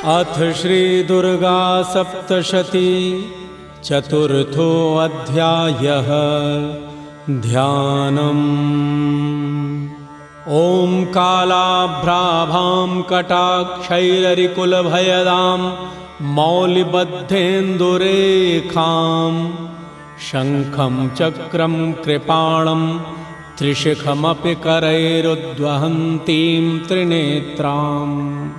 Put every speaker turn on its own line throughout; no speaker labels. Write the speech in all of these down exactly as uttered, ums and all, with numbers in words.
अथ श्री दुर्गा सप्तशती चतुर्थो अध्यायः। ध्यानम्। ॐ कालाभ्राभां कटाक्षैररिकुलभयदां मौलिबद्धेन्दुरेखां शङ्खं चक्रं कृपाणं त्रिशिखमपि करैरुद्वहन्तीं त्रिनेत्राम्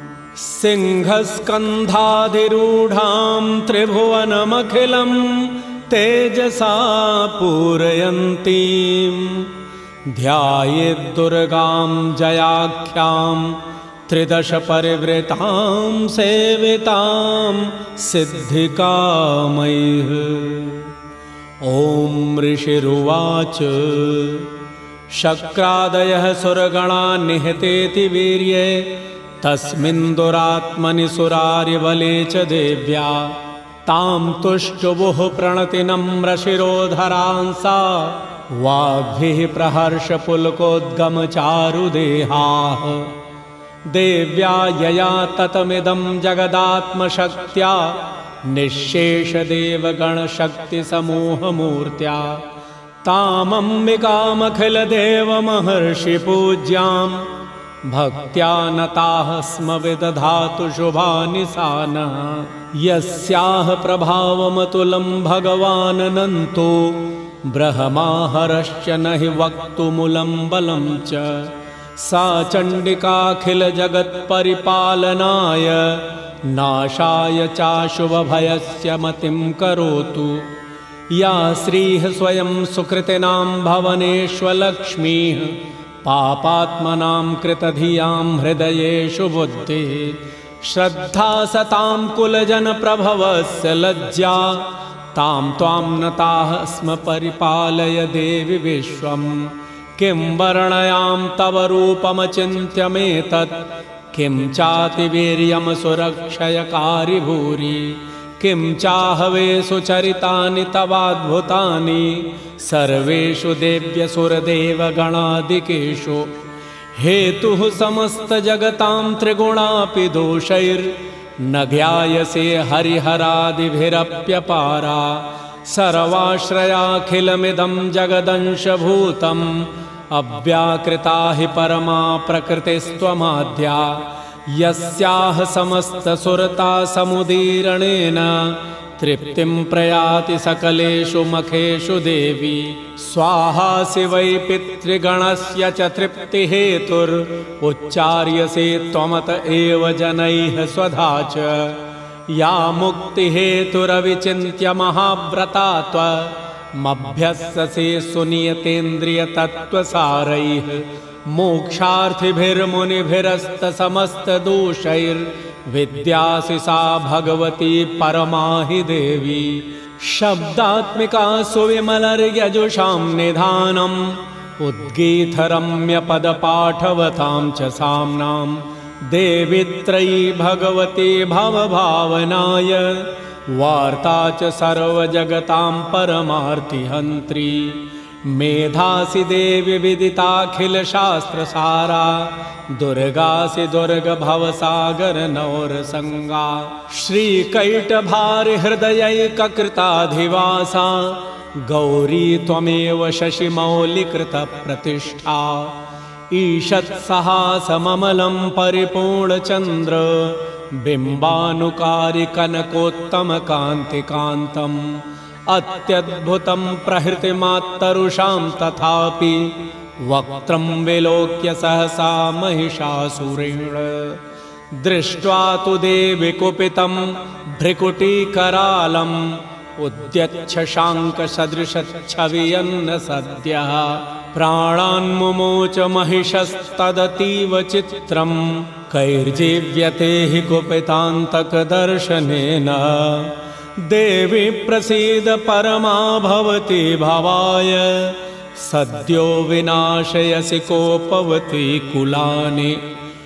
सिंहस्कन्धाधिरूढां त्रिभुवनमखिलं तेजसा पूरयन्तीं ध्यायेद्दुर्गां जयाख्यां त्रिदश परिवृतां सेवितां सिद्धिकामैः। ॐ ऋषिरुवाच शक्रादयः सुरगणा निहतेति वीर्ये तस्मिन् दुरात्मनि सुरारिबले च देव्या तां तुष्टुवुः प्रणतिनम्रशिरोधरांसा वाग्भिः प्रहर्षपुलकोद्गमचारुदेहाः देव्या यया ततमिदं जगदात्मशक्त्या निःशेषदेवगणशक्तिसमूहमूर्त्या तामम्बिकामखिलदेवमहर्षिपूज्यां भक्त्या नताः स्म विदधातु शुभानिशानः। यस्याः प्रभावमतुलं भगवाननन्तो ब्रह्माहरश्च न हि वक्तुमुलं बलं च सा चण्डिकाखिलजगत्परिपालनाय नाशाय चाशुभभयस्य मतिं करोतु। या श्रीः स्वयं सुकृतिनां भवनेष्वलक्ष्मीः पापात्मनां कृतधियां हृदयेषु बुद्धिः श्रद्धा सतां कुलजनप्रभवस्य लज्जा तां त्वां नताः स्म परिपालय देवि विश्वम्। किं वर्णयां तव रूपमचिन्त्यमेतत् किं चातिवीर्यं सुरक्षयकारि भूरि किं चाहवे सुचरितानि तवाद्भुतानि सर्वेषु देव्यसुरदेवगणादिकेषु। हेतुः समस्तजगतां त्रिगुणापि दोषैर्न ज्ञायसे हरिहरादिभिरप्यपारा सर्वाश्रयाखिलमिदं जगदंशभूतम् अव्याकृता हि परमा प्रकृतिस्त्वमाद्या यस्याः समस्तसुरता समुदीरणेन तृप्तिं प्रयाति सकलेषु मखेषु देवी। स्वाहासि वै पितृगणस्य च तृप्तिहेतुरुच्चार्यसे त्वमत एव जनैः स्वधा च। या मुक्तिहेतुरविचिन्त्य महाव्रता त्वमभ्यस्यसे सुनियतेन्द्रियतत्त्वसारैः मोक्षार्थिभिर्मुनिभिरस्तसमस्तदोषैर्विद्यासि सा भगवती परमा हि देवी। शब्दात्मिका सुविमलर्यजुषां निधानम् उद्गीतरम्यपदपाठवतां च साम्नां देवी त्रयी भगवती भवभावनाय वार्ता च सर्वजगतां परमार्तिहन्त्री। मेधासि देवि विदिताखिलशास्त्रसारा दुर्गासि दुर्गभवसागरनौरसंगा श्रीकैटभारिहृदयैककृताधिवासा गौरी त्वमेव शशिमौलिकृतप्रतिष्ठा। ईषत्सहासममलं परिपूर्णचन्द्र बिम्बानुकारि कनकोत्तमकान्तिकान्तम् अत्यद्भुतं प्रहृतिमात्तरुषां तथापि वक्त्रं विलोक्य सहसा महिषासुरेण दृष्ट्वा तु देवि कुपितं भ्रिकुटीकरालम् उद्यच्छशाङ्कसदृशच्छवियन्न सद्यः प्राणान्मुमोच महिषस्तदतीव चित्रं कैर्जीव्यते हि कुपितान्तकदर्शनेन। देवी प्रसीद परमा भवती भवाय सद्यो विनाशयसि कोपवती कुलानि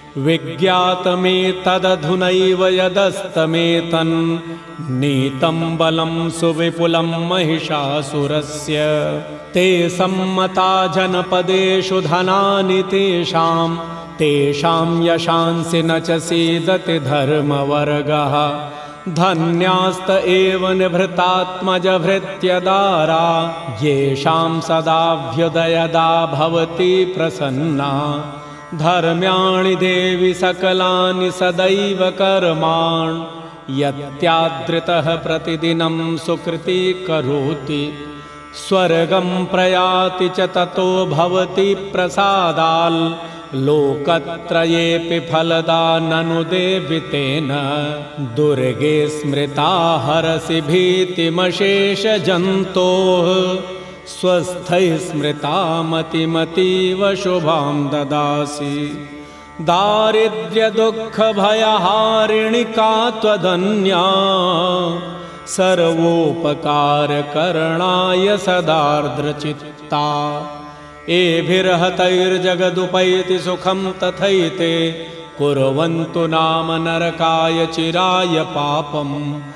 विज्ञातमेतदधुनैव यदस्तमेतन् नीतं बलं सुविपुलं महिषासुरस्य। ते सम्मता जनपदेषु धनानि तेषां तेषां यशांसि न च सीदति धर्मवर्गः धन्यास्त एव निभृतात्मजभृत्यदारा येषां सदाभ्युदयदा भवति प्रसन्ना धर्म्याणि देवि सकलानि सदैव कर्माणि यत्यादृतः प्रतिदिनं सुकृति करोति स्वर्गं प्रयाति च ततो भवति प्रसादाल् लोकत्रयेऽपि फलदा ननु देवि तेन दुर्गे स्मृता हरसि भीतिमशेषजन्तोः स्वस्थैः स्मृता मतिमतीव शुभां ददासि दारिद्र्यदुःखभयहारिणि का त्वदन्या सर्वोपकारकरणाय सदार्द्रचित्ता एभिर्हतैर्जगदुपैति सुखं तथैते कुर्वन्तु नाम नरकाय चिराय पापं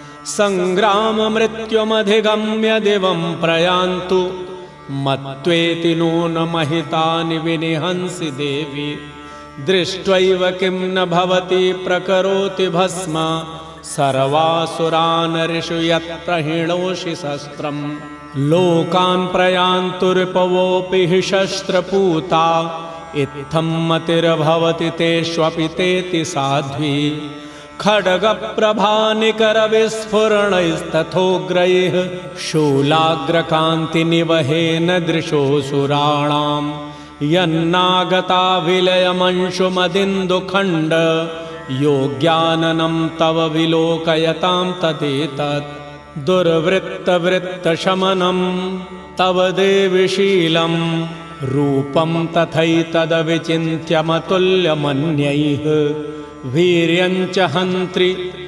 सङ्ग्राममृत्युमधिगम्य दिवं प्रयान्तु मत्वेति नूनमहितानि विनिहंसि देवि दृष्ट्वैव किं न भवति प्रकरोति भस्म सर्वासुरान् ऋषु यत्प्रहिणोषि शस्त्रम् लोकान् प्रयान्तु रिपवोऽपि हि शस्त्रपूता इत्थं मतिर्भवति तेष्वपि तेति साध्वी खड्गप्रभानिकरविस्फुरणैस्तथोग्रैः शूलाग्रकान्तिनिवहेन दृशोऽसुराणां यन्नागता विलयमंशुमदिन्दुखण्ड योग्याननं तव विलोकयतां तदेतत् दुर्वृत्तवृत्तशमनं तव देविशीलं रूपं तथैतदविचिन्त्यमतुल्यमन्यैः वीर्यञ्च हन्त्रि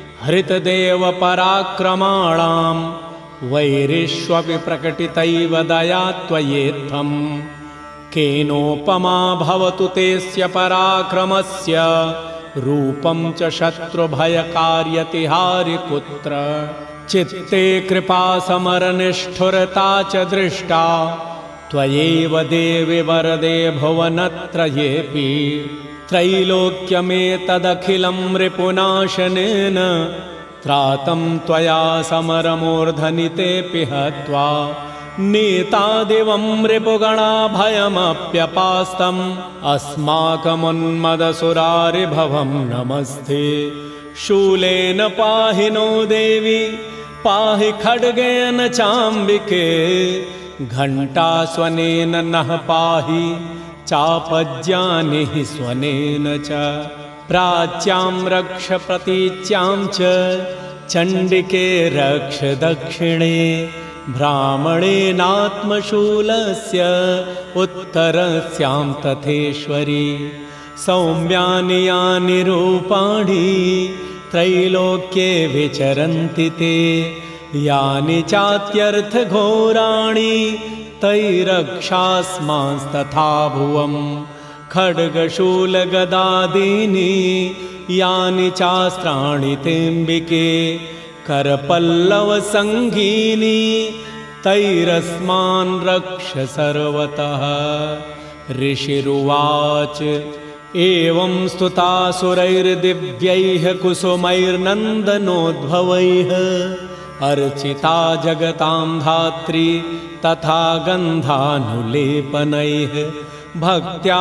हृतदेवपराक्रमाणां वैरिष्वपि प्रकटितैव दया त्वयेत्थं केनोपमा भवतु तेस्य पराक्रमस्य रूपं च शत्रुभयकार्यतिहारि कुत्र चित्ते कृपा समरनिष्ठुरता च दृष्टा त्वयैव देवि वरदे भुवनत्रयेऽपि त्रैलोक्यमेतदखिलं रिपुनाशनेन त्रातं त्वया समरमूर्धनितेऽपि हत्वा नीतादिवं रिपुगणाभयमप्यपास्तम् अस्माकमुन्मदसुरारिभवं नमस्ते शूलेन पाहि नो देवी पाहि खड्गेन चाम्बिके घण्टास्वनेन नः पाहि चापज्यानि स्वनेन च प्राच्यां रक्ष प्रतीच्यां च चण्डिके रक्ष दक्षिणे ब्राह्मणेनात्मशूलस्य उत्तरस्यां तथेश्वरी सौम्यानि यानि रूपाणि त्रैलोक्ये विचरन्ति ते यानि चात्यर्थघोराणि तैरक्षास्मांस्तथा भुवं खड्गशूलगदादीनि यानि चास्त्राणि तेऽम्बिके करपल्लवसङ्गीनि तैरस्मान् रक्ष सर्वतः ऋषिरुवाच एवं स्तुतासुरैर्दिव्यैः कुसुमैर्नन्दनोद्भवैः अर्चिता जगतां धात्री तथा गन्धानुलेपनैः भक्त्या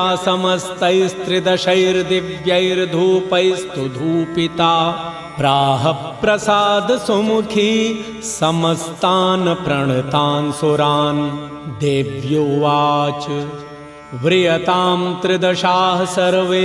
समस्तैस्त्रिदशैर्दिव्यैर्धूपैस्तु धूपिता प्राह प्रसाद सुमुखी समस्तान् प्रणतान् सुरान् देव्योवाच व्रियतां त्रिदशाः सर्वे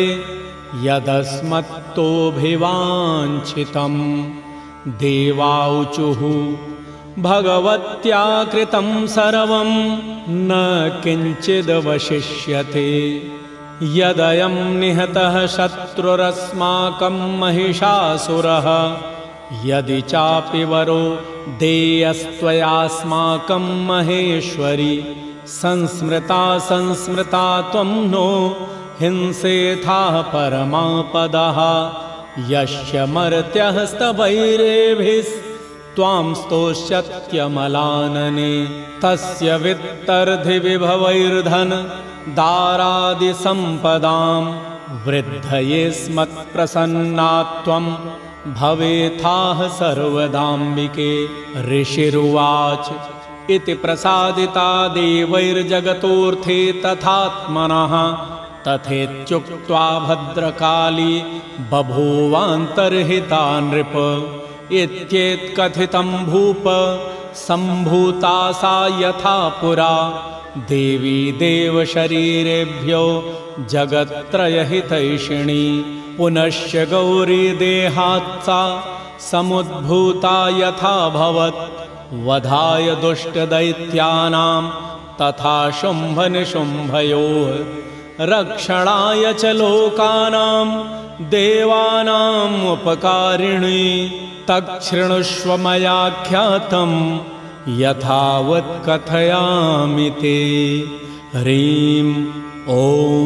यदस्मत्तोऽभिवाञ्छितं देवाऊचुः भगवत्या कृतं सर्वं न किञ्चिदवशिष्यते यदयं निहतः शत्रुरस्माकं महिषासुरः यदि चापि वरो देयस्त्वयास्माकं महेश्वरि संस्मृता संस्मृता त्वं नो हिंसेथाः परमापदः यस्य मर्त्यः स्तवैरेभिस्त्वां स्तोष्यत्यमलानने तस्य वित्तर्धिविभवैर्धन दारादिसम्पदां वृद्धये स्मत्प्रसन्ना त्वं भवेथाः सर्वदाम्बिके। ऋषिरुवाच इति प्रसादिता देवैर्जगतोऽर्थे तथात्मनः। तथेत्युक्त्वा भद्रकाली बभूवान्तर्हिता नृप। इत्येतत्कथितं भूप सम्भूता सा यथा पुरा। देवी देवशरीरेभ्यो जगत्त्रयहितैषिणी। पुनश्च गौरी देहात् सा समुद्भूता यथाभवत्। वधाय दुष्टदैत्यानां तथा शुम्भनिशुम्भयोः। रक्षणाय च लोकानां देवानाम् उपकारिणी। तच्छृणुष्व मयाख्यातं यथावत् कथयामि ते। ह्रीं ॐ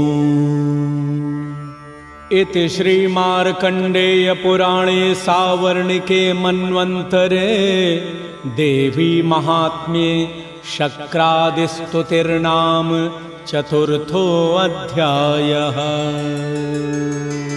इति श्रीमार्कण्डेयपुराणे सावर्णिके मन्वन्तरे देवी महात्म्ये शक्रादिस्तुतिर्नाम चतुर्थोऽध्यायः।